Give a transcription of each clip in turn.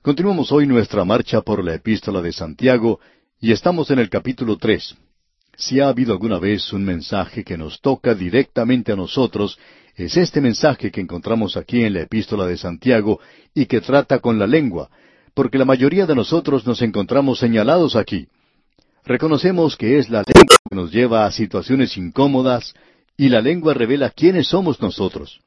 Continuamos hoy nuestra marcha por la Epístola de Santiago y estamos en el capítulo 3. Si ha habido alguna vez un mensaje que nos toca directamente a nosotros, es este mensaje que encontramos aquí en la Epístola de Santiago y que trata con la lengua, porque la mayoría de nosotros nos encontramos señalados aquí. Reconocemos que es la lengua que nos lleva a situaciones incómodas y la lengua revela quiénes somos nosotros.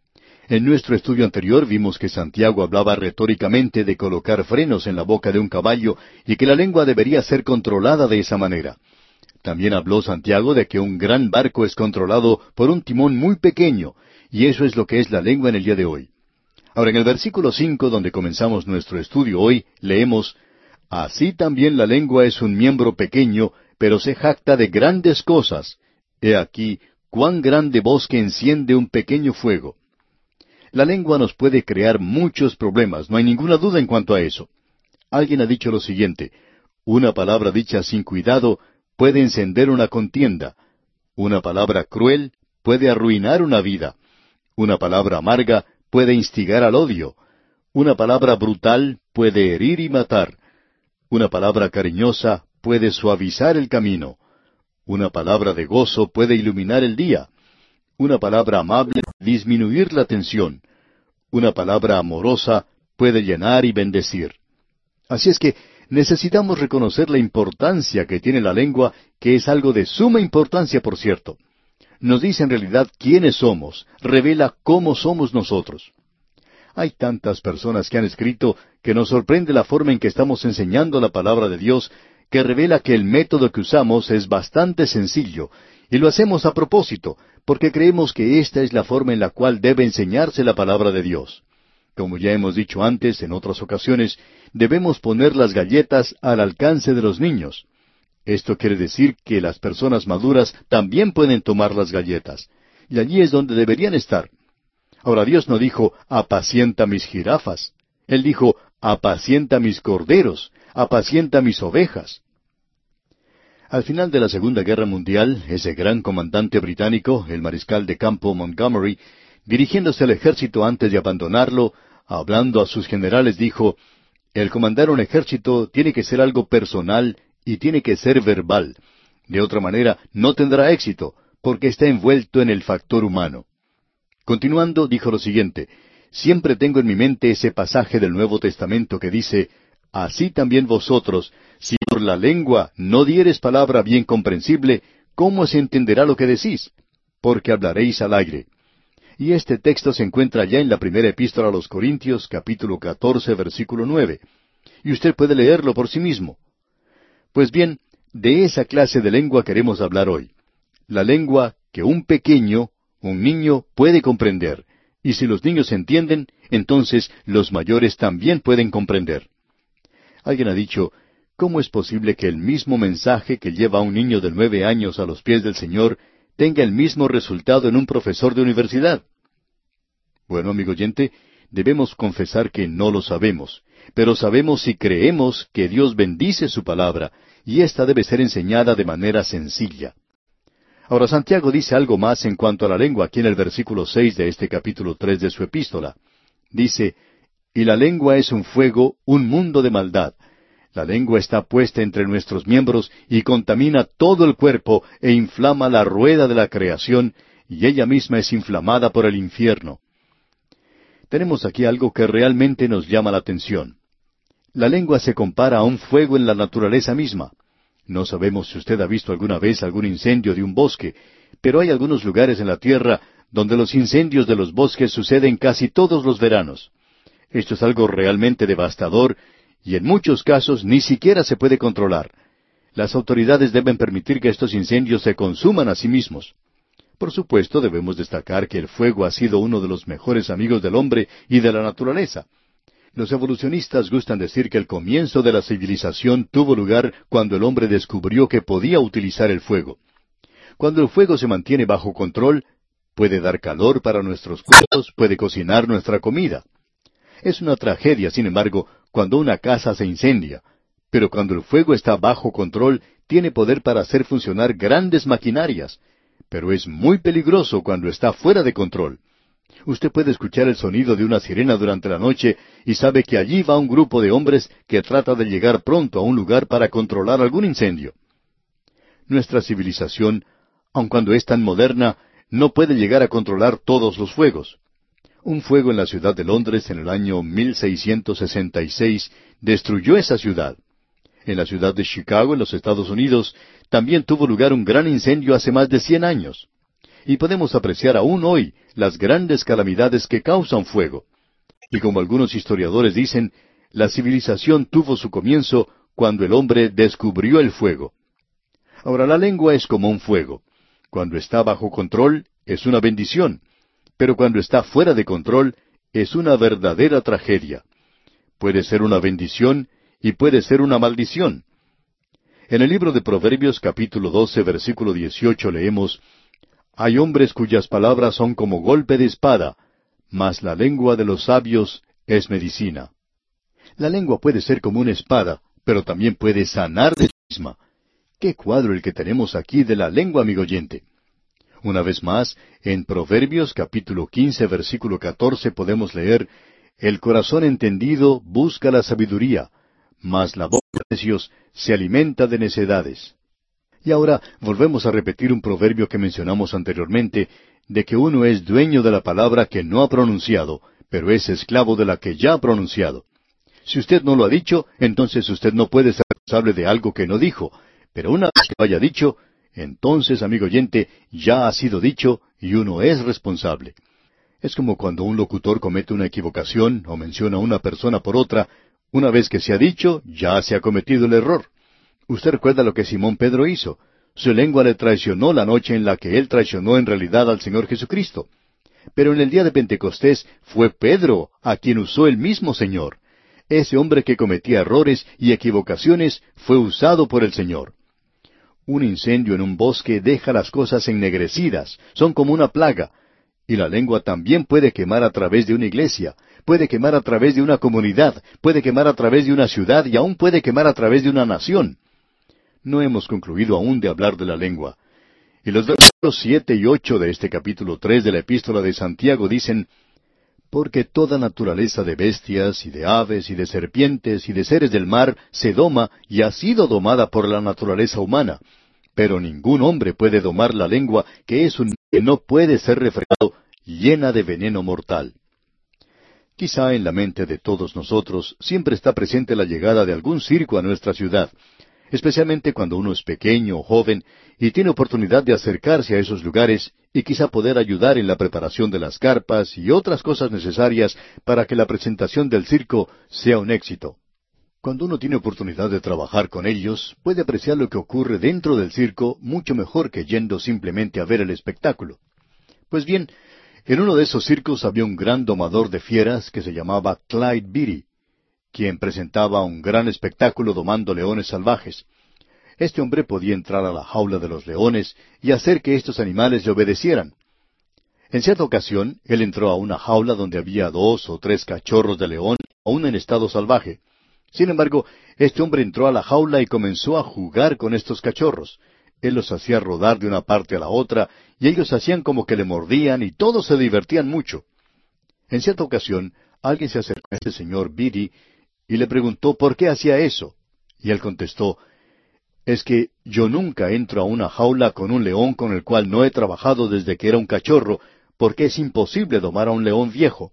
En nuestro estudio anterior vimos que Santiago hablaba retóricamente de colocar frenos en la boca de un caballo y que la lengua debería ser controlada de esa manera. También habló Santiago de que un gran barco es controlado por un timón muy pequeño, y eso es lo que es la lengua en el día de hoy. Ahora, en el versículo 5, donde comenzamos nuestro estudio hoy, leemos: Así también la lengua es un miembro pequeño, pero se jacta de grandes cosas. He aquí, cuán grande bosque enciende un pequeño fuego. La lengua nos puede crear muchos problemas, no hay ninguna duda en cuanto a eso. Alguien ha dicho lo siguiente: una palabra dicha sin cuidado puede encender una contienda. Una palabra cruel puede arruinar una vida. Una palabra amarga puede instigar al odio. Una palabra brutal puede herir y matar. Una palabra cariñosa puede suavizar el camino. Una palabra de gozo puede iluminar el día. Una palabra amable disminuir la tensión. Una palabra amorosa puede llenar y bendecir. Así es que necesitamos reconocer la importancia que tiene la lengua, que es algo de suma importancia, por cierto. Nos dice en realidad quiénes somos, revela cómo somos nosotros. Hay tantas personas que han escrito que nos sorprende la forma en que estamos enseñando la palabra de Dios, que revela que el método que usamos es bastante sencillo, y lo hacemos a propósito, porque creemos que esta es la forma en la cual debe enseñarse la palabra de Dios. Como ya hemos dicho antes en otras ocasiones, debemos poner las galletas al alcance de los niños. Esto quiere decir que las personas maduras también pueden tomar las galletas, y allí es donde deberían estar. Ahora, Dios no dijo: apacienta mis jirafas. Él dijo: apacienta mis corderos, apacienta mis ovejas. Al final de la Segunda Guerra Mundial, ese gran comandante británico, el mariscal de campo Montgomery, dirigiéndose al ejército antes de abandonarlo, hablando a sus generales, dijo: el comandar un ejército tiene que ser algo personal y tiene que ser verbal. De otra manera, no tendrá éxito, porque está envuelto en el factor humano. Continuando, dijo lo siguiente: siempre tengo en mi mente ese pasaje del Nuevo Testamento que dice: así también vosotros, si por la lengua no diereis palabra bien comprensible, ¿cómo se entenderá lo que decís? Porque hablaréis al aire. Y este texto se encuentra ya en la primera epístola a los Corintios, capítulo 14, versículo 9. Y usted puede leerlo por sí mismo. Pues bien, de esa clase de lengua queremos hablar hoy. La lengua que un pequeño, un niño, puede comprender. Y si los niños entienden, entonces los mayores también pueden comprender. Alguien ha dicho: ¿cómo es posible que el mismo mensaje que lleva a un niño de 9 años a los pies del Señor tenga el mismo resultado en un profesor de universidad? Bueno, amigo oyente, debemos confesar que no lo sabemos, pero sabemos y creemos que Dios bendice su palabra, y ésta debe ser enseñada de manera sencilla. Ahora, Santiago dice algo más en cuanto a la lengua aquí en el versículo 6 de este capítulo 3 de su epístola. Dice: y la lengua es un fuego, un mundo de maldad. La lengua está puesta entre nuestros miembros y contamina todo el cuerpo e inflama la rueda de la creación, y ella misma es inflamada por el infierno. Tenemos aquí algo que realmente nos llama la atención. La lengua se compara a un fuego en la naturaleza misma. No sabemos si usted ha visto alguna vez algún incendio de un bosque, pero hay algunos lugares en la tierra donde los incendios de los bosques suceden casi todos los veranos. Esto es algo realmente devastador, y en muchos casos ni siquiera se puede controlar. Las autoridades deben permitir que estos incendios se consuman a sí mismos. Por supuesto, debemos destacar que el fuego ha sido uno de los mejores amigos del hombre y de la naturaleza. Los evolucionistas gustan decir que el comienzo de la civilización tuvo lugar cuando el hombre descubrió que podía utilizar el fuego. Cuando el fuego se mantiene bajo control, puede dar calor para nuestros cuerpos, puede cocinar nuestra comida. Es una tragedia, sin embargo, cuando una casa se incendia, pero cuando el fuego está bajo control, tiene poder para hacer funcionar grandes maquinarias, pero es muy peligroso cuando está fuera de control. Usted puede escuchar el sonido de una sirena durante la noche y sabe que allí va un grupo de hombres que trata de llegar pronto a un lugar para controlar algún incendio. Nuestra civilización, aun cuando es tan moderna, no puede llegar a controlar todos los fuegos. Un fuego en la ciudad de Londres en el año 1666 destruyó esa ciudad. En la ciudad de Chicago, en los Estados Unidos, también tuvo lugar un gran incendio hace más de 100 años. Y podemos apreciar aún hoy las grandes calamidades que causa un fuego. Y como algunos historiadores dicen, la civilización tuvo su comienzo cuando el hombre descubrió el fuego. Ahora, la lengua es como un fuego. Cuando está bajo control, es una bendición. Pero cuando está fuera de control, es una verdadera tragedia. Puede ser una bendición y puede ser una maldición. En el libro de Proverbios capítulo 12, versículo 18 leemos, «Hay hombres cuyas palabras son como golpe de espada, mas la lengua de los sabios es medicina». La lengua puede ser como una espada, pero también puede sanar de sí misma. ¡Qué cuadro el que tenemos aquí de la lengua, amigo oyente! Una vez más, en Proverbios capítulo 15, versículo 14 podemos leer, «El corazón entendido busca la sabiduría, mas la boca de necios se alimenta de necedades». Y ahora volvemos a repetir un proverbio que mencionamos anteriormente, de que uno es dueño de la palabra que no ha pronunciado, pero es esclavo de la que ya ha pronunciado. Si usted no lo ha dicho, entonces usted no puede ser responsable de algo que no dijo, pero una vez que lo haya dicho, entonces, amigo oyente, ya ha sido dicho y uno es responsable. Es como cuando un locutor comete una equivocación o menciona a una persona por otra, una vez que se ha dicho, ya se ha cometido el error. Usted recuerda lo que Simón Pedro hizo. Su lengua le traicionó la noche en la que él traicionó en realidad al Señor Jesucristo. Pero en el día de Pentecostés fue Pedro a quien usó el mismo Señor. Ese hombre que cometía errores y equivocaciones fue usado por el Señor. Un incendio en un bosque deja las cosas ennegrecidas, son como una plaga. Y la lengua también puede quemar a través de una iglesia, puede quemar a través de una comunidad, puede quemar a través de una ciudad y aún puede quemar a través de una nación. No hemos concluido aún de hablar de la lengua. Y los versículos 7 y 8 de este capítulo 3 de la Epístola de Santiago dicen, «Porque toda naturaleza de bestias y de aves y de serpientes y de seres del mar se doma y ha sido domada por la naturaleza humana. Pero ningún hombre puede domar la lengua, que es un que no puede ser refrenado, llena de veneno mortal». Quizá en la mente de todos nosotros siempre está presente la llegada de algún circo a nuestra ciudad, especialmente cuando uno es pequeño o joven y tiene oportunidad de acercarse a esos lugares y quizá poder ayudar en la preparación de las carpas y otras cosas necesarias para que la presentación del circo sea un éxito. Cuando uno tiene oportunidad de trabajar con ellos, puede apreciar lo que ocurre dentro del circo mucho mejor que yendo simplemente a ver el espectáculo. Pues bien, en uno de esos circos había un gran domador de fieras que se llamaba Clyde Beatty, quien presentaba un gran espectáculo domando leones salvajes. Este hombre podía entrar a la jaula de los leones y hacer que estos animales le obedecieran. En cierta ocasión, él entró a una jaula donde había 2 o 3 cachorros de león, aún en estado salvaje. Sin embargo, este hombre entró a la jaula y comenzó a jugar con estos cachorros. Él los hacía rodar de una parte a la otra, y ellos hacían como que le mordían, y todos se divertían mucho. En cierta ocasión, alguien se acercó a este señor Beatty y le preguntó por qué hacía eso. Y él contestó, «Es que yo nunca entro a una jaula con un león con el cual no he trabajado desde que era un cachorro, porque es imposible domar a un león viejo.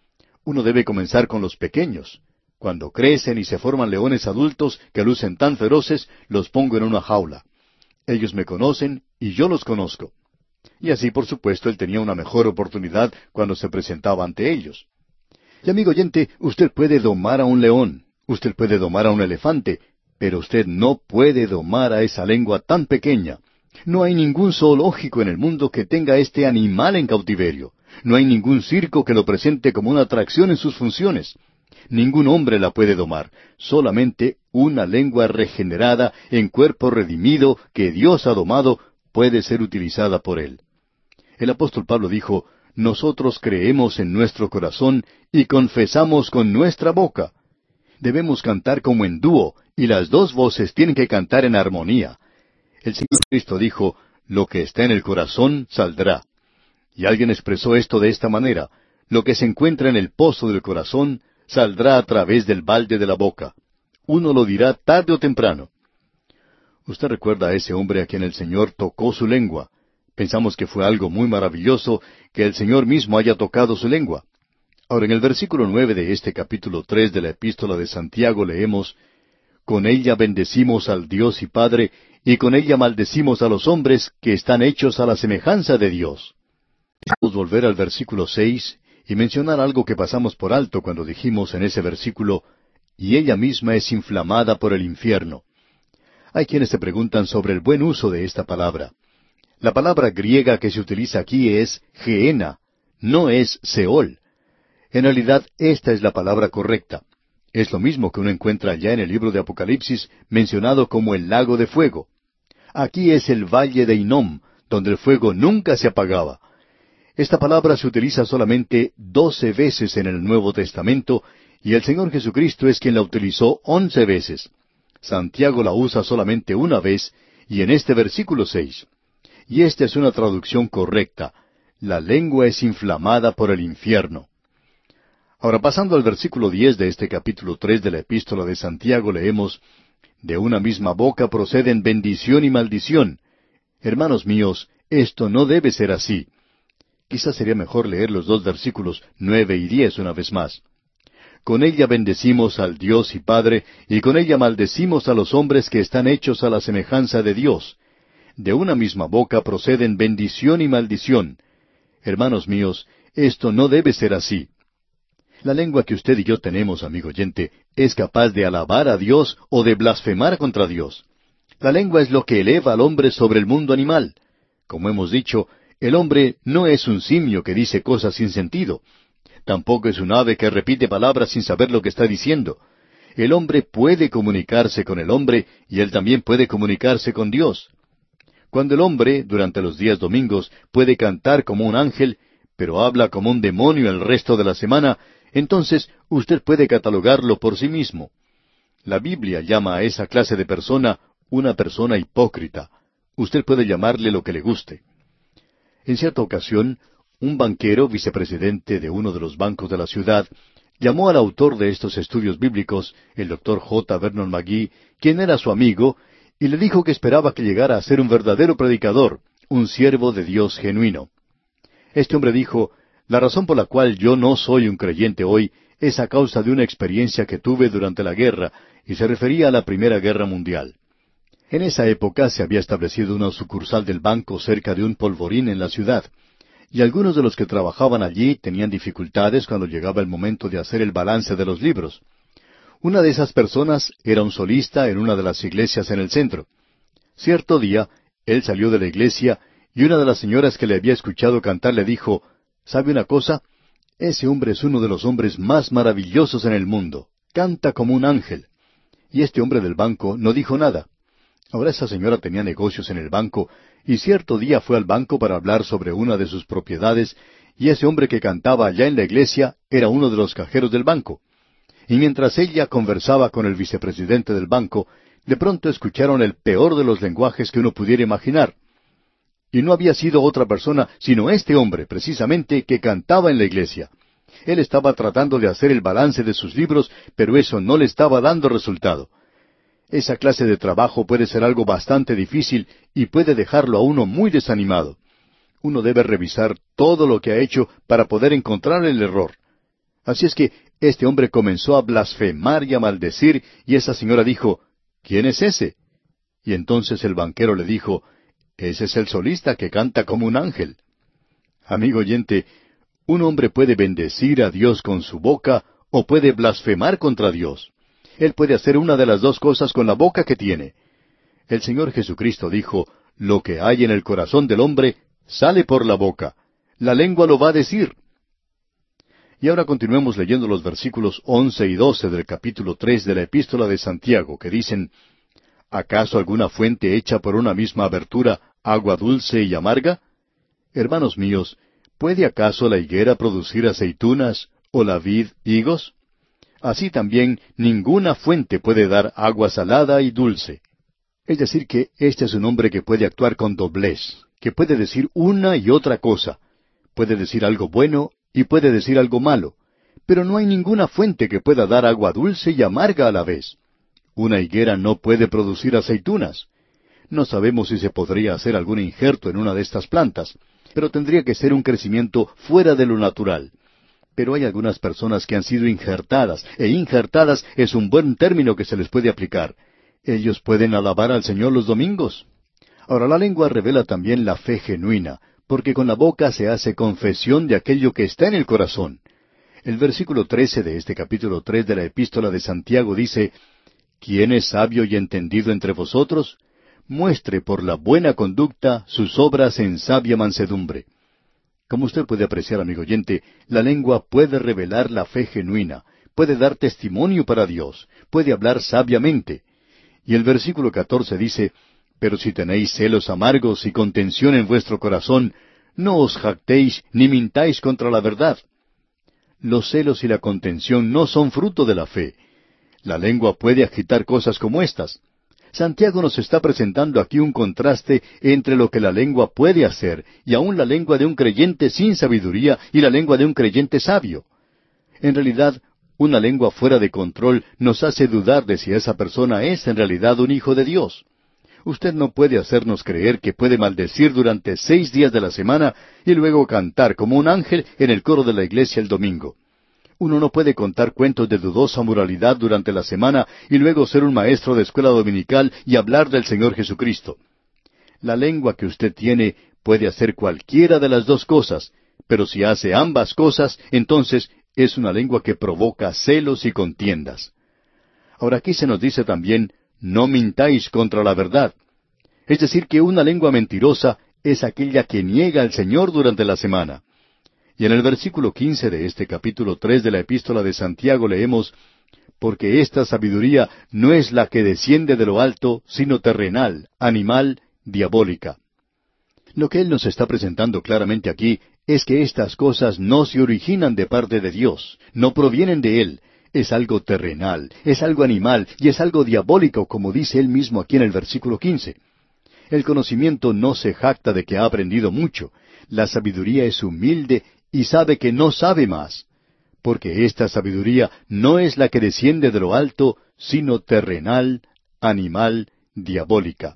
Uno debe comenzar con los pequeños. Cuando crecen y se forman leones adultos que lucen tan feroces, los pongo en una jaula. Ellos me conocen y yo los conozco». Y así, por supuesto, él tenía una mejor oportunidad cuando se presentaba ante ellos. Y amigo oyente, usted puede domar a un león, usted puede domar a un elefante, pero usted no puede domar a esa lengua tan pequeña. No hay ningún zoológico en el mundo que tenga este animal en cautiverio. No hay ningún circo que lo presente como una atracción en sus funciones. Ningún hombre la puede domar, solamente una lengua regenerada en cuerpo redimido que Dios ha domado puede ser utilizada por él. El apóstol Pablo dijo, «Nosotros creemos en nuestro corazón y confesamos con nuestra boca». Debemos cantar como en dúo, y las dos voces tienen que cantar en armonía. El Señor Cristo dijo, «Lo que está en el corazón saldrá». Y alguien expresó esto de esta manera: lo que se encuentra en el pozo del corazón saldrá a través del balde de la boca. Uno lo dirá tarde o temprano. Usted recuerda a ese hombre a quien el Señor tocó su lengua. Pensamos que fue algo muy maravilloso que el Señor mismo haya tocado su lengua. Ahora, en el versículo 9 de este capítulo 3 de la Epístola de Santiago leemos: con ella bendecimos al Dios y Padre, y con ella maldecimos a los hombres que están hechos a la semejanza de Dios. Vamos a volver al versículo 6 y mencionar algo que pasamos por alto cuando dijimos en ese versículo: y ella misma es inflamada por el infierno. Hay quienes se preguntan sobre el buen uso de esta palabra. La palabra griega que se utiliza aquí es Gehenna, no es Seol. En realidad, esta es la palabra correcta. Es lo mismo que uno encuentra allá en el libro de Apocalipsis, mencionado como el lago de fuego. Aquí es el valle de Hinnom, donde el fuego nunca se apagaba. Esta palabra se utiliza solamente 12 veces en el Nuevo Testamento, y el Señor Jesucristo es quien la utilizó 11 veces. Santiago la usa solamente una vez, y en este versículo 6. Y esta es una traducción correcta: la lengua es inflamada por el infierno. Ahora, pasando al versículo 10 de este capítulo 3 de la Epístola de Santiago, leemos: de una misma boca proceden bendición y maldición. Hermanos míos, esto no debe ser así. Quizás sería mejor leer los dos versículos 9 y 10 una vez más. Con ella bendecimos al Dios y Padre, y con ella maldecimos a los hombres que están hechos a la semejanza de Dios. De una misma boca proceden bendición y maldición. Hermanos míos, esto no debe ser así. La lengua que usted y yo tenemos, amigo oyente, es capaz de alabar a Dios o de blasfemar contra Dios. La lengua es lo que eleva al hombre sobre el mundo animal. Como hemos dicho, el hombre no es un simio que dice cosas sin sentido. Tampoco es un ave que repite palabras sin saber lo que está diciendo. El hombre puede comunicarse con el hombre y él también puede comunicarse con Dios. Cuando el hombre, durante los días domingos, puede cantar como un ángel, pero habla como un demonio el resto de la semana, entonces usted puede catalogarlo por sí mismo. La Biblia llama a esa clase de persona una persona hipócrita. Usted puede llamarle lo que le guste. En cierta ocasión, un banquero, vicepresidente de uno de los bancos de la ciudad, llamó al autor de estos estudios bíblicos, el Dr. J. Vernon McGee, quien era su amigo, y le dijo que esperaba que llegara a ser un verdadero predicador, un siervo de Dios genuino. Este hombre dijo: la razón por la cual yo no soy un creyente hoy es a causa de una experiencia que tuve durante la guerra, y se refería a la Primera Guerra Mundial. En esa época se había establecido una sucursal del banco cerca de un polvorín en la ciudad, y algunos de los que trabajaban allí tenían dificultades cuando llegaba el momento de hacer el balance de los libros. Una de esas personas era un solista en una de las iglesias en el centro. Cierto día, él salió de la iglesia, y una de las señoras que le había escuchado cantar le dijo: ¿sabe una cosa? Ese hombre es uno de los hombres más maravillosos en el mundo. Canta como un ángel. Y este hombre del banco no dijo nada. Ahora esa señora tenía negocios en el banco, y cierto día fue al banco para hablar sobre una de sus propiedades, y ese hombre que cantaba allá en la iglesia era uno de los cajeros del banco. Y mientras ella conversaba con el vicepresidente del banco, de pronto escucharon el peor de los lenguajes que uno pudiera imaginar. Y no había sido otra persona sino este hombre, precisamente, que cantaba en la iglesia. Él estaba tratando de hacer el balance de sus libros, pero eso no le estaba dando resultado. Esa clase de trabajo puede ser algo bastante difícil y puede dejarlo a uno muy desanimado. Uno debe revisar todo lo que ha hecho para poder encontrar el error. Así es que este hombre comenzó a blasfemar y a maldecir, y esa señora dijo: ¿quién es ese? Y entonces el banquero le dijo: ese es el solista que canta como un ángel. Amigo oyente, un hombre puede bendecir a Dios con su boca o puede blasfemar contra Dios. Él puede hacer una de las dos cosas con la boca que tiene. El Señor Jesucristo dijo: lo que hay en el corazón del hombre sale por la boca. La lengua lo va a decir. Y ahora continuemos leyendo los versículos 11 y 12 del capítulo 3 de la Epístola de Santiago, que dicen: ¿acaso alguna fuente hecha por una misma abertura agua dulce y amarga? Hermanos míos, ¿puede acaso la higuera producir aceitunas o la vid higos? Así también ninguna fuente puede dar agua salada y dulce. Es decir, que este es un hombre que puede actuar con doblez, que puede decir una y otra cosa. puede decir algo bueno y puede decir algo malo, pero no hay ninguna fuente que pueda dar agua dulce y amarga a la vez. Una higuera no puede producir aceitunas. No sabemos si se podría hacer algún injerto en una de estas plantas, pero tendría que ser un crecimiento fuera de lo natural. Pero hay algunas personas que han sido injertadas, e injertadas es un buen término que se les puede aplicar. Ellos pueden alabar al Señor los domingos. Ahora, la lengua revela también la fe genuina, porque con la boca se hace confesión de aquello que está en el corazón. El versículo 13 de este capítulo 3 de la Epístola de Santiago dice, ¿Quién es sabio y entendido entre vosotros? Muestre por la buena conducta sus obras en sabia mansedumbre. Como usted puede apreciar, amigo oyente, la lengua puede revelar la fe genuina, puede dar testimonio para Dios, puede hablar sabiamente. Y el versículo 14 dice, Pero si tenéis celos amargos y contención en vuestro corazón, no os jactéis ni mintáis contra la verdad. Los celos y la contención no son fruto de la fe. La lengua puede agitar cosas como estas. Santiago nos está presentando aquí un contraste entre lo que la lengua puede hacer y aún la lengua de un creyente sin sabiduría y la lengua de un creyente sabio. En realidad, una lengua fuera de control nos hace dudar de si esa persona es en realidad un hijo de Dios. Usted no puede hacernos creer que puede maldecir durante 6 días de la semana y luego cantar como un ángel en el coro de la iglesia el domingo. Uno no puede contar cuentos de dudosa moralidad durante la semana y luego ser un maestro de escuela dominical y hablar del Señor Jesucristo. La lengua que usted tiene puede hacer cualquiera de las dos cosas, pero si hace ambas cosas, entonces es una lengua que provoca celos y contiendas. Ahora aquí se nos dice también, no mintáis contra la verdad. Es decir, que una lengua mentirosa es aquella que niega al Señor durante la semana. Y en el versículo 15 de este capítulo 3 de la Epístola de Santiago leemos, Porque esta sabiduría no es la que desciende de lo alto, sino terrenal, animal, diabólica. Lo que él nos está presentando claramente aquí es que estas cosas no se originan de parte de Dios, no provienen de Él. Es algo terrenal, es algo animal y es algo diabólico, como dice él mismo aquí en el versículo 15. El conocimiento no se jacta de que ha aprendido mucho. La sabiduría es humilde y sabe que no sabe más, porque esta sabiduría no es la que desciende de lo alto, sino terrenal, animal, diabólica.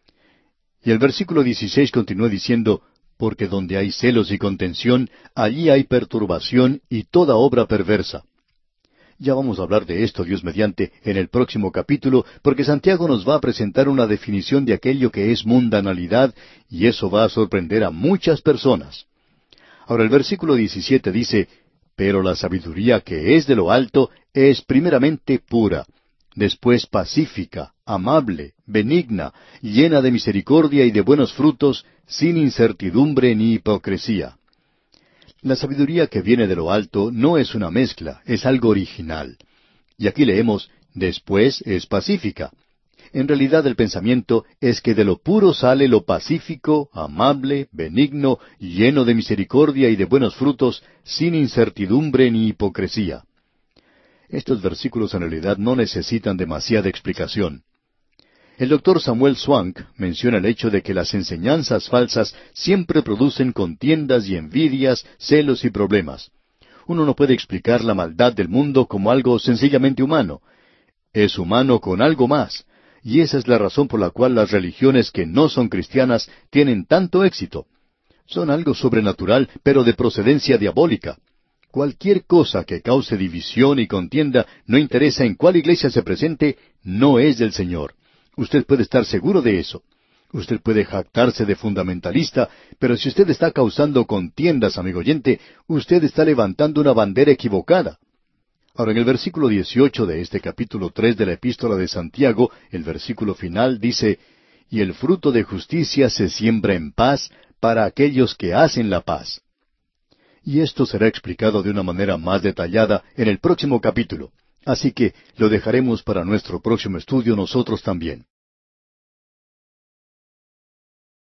Y el versículo 16 continúa diciendo, Porque donde hay celos y contención, allí hay perturbación y toda obra perversa. Ya vamos a hablar de esto, Dios mediante, en el próximo capítulo, porque Santiago nos va a presentar una definición de aquello que es mundanalidad, y eso va a sorprender a muchas personas. Ahora el versículo 17 dice, Pero la sabiduría que es de lo alto es primeramente pura, después pacífica, amable, benigna, llena de misericordia y de buenos frutos, sin incertidumbre ni hipocresía. La sabiduría que viene de lo alto no es una mezcla, es algo original. Y aquí leemos, después es pacífica. En realidad el pensamiento es que de lo puro sale lo pacífico, amable, benigno, lleno de misericordia y de buenos frutos, sin incertidumbre ni hipocresía. Estos versículos en realidad no necesitan demasiada explicación. El doctor Samuel Swank menciona el hecho de que las enseñanzas falsas siempre producen contiendas y envidias, celos y problemas. Uno no puede explicar la maldad del mundo como algo sencillamente humano. Es humano con algo más, y esa es la razón por la cual las religiones que no son cristianas tienen tanto éxito. Son algo sobrenatural, pero de procedencia diabólica. Cualquier cosa que cause división y contienda, no interesa en cuál iglesia se presente, no es del Señor. Usted puede estar seguro de eso. Usted puede jactarse de fundamentalista, pero si usted está causando contiendas, amigo oyente, usted está levantando una bandera equivocada. Ahora, en el versículo 18 de este capítulo 3 de la Epístola de Santiago, el versículo final dice, Y el fruto de justicia se siembra en paz para aquellos que hacen la paz. Y esto será explicado de una manera más detallada en el próximo capítulo. Así que lo dejaremos para nuestro próximo estudio nosotros también.